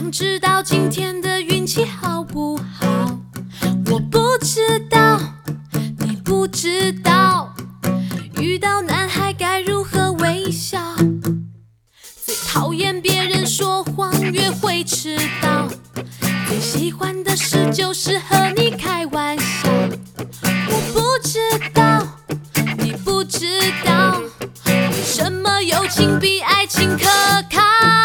想知道今天的运气好不好？我不知道，你不知道，遇到男孩该如何微笑？最讨厌别人说谎，约会迟到，最喜欢的事就是和你开玩笑。我不知道，你不知道，为什么友情比爱情可靠？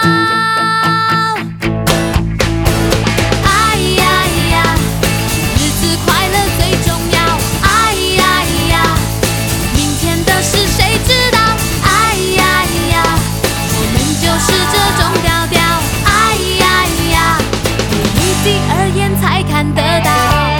哎呀呀，日子快乐最重要。哎呀呀，明天的事谁知道？哎呀呀，我们就是这种调调。哎呀呀，你第二眼才看得到。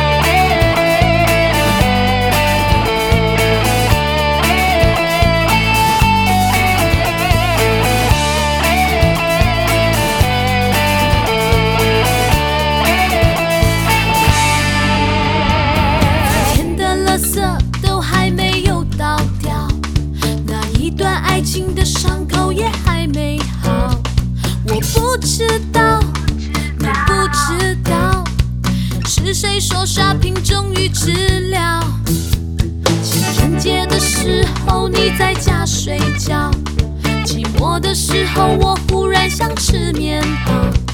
爱情的伤口也还没好，我不知道，你不知道，是谁说 shopping 重于治疗？情人节的时候你在家睡觉，寂寞的时候我忽然想吃面包。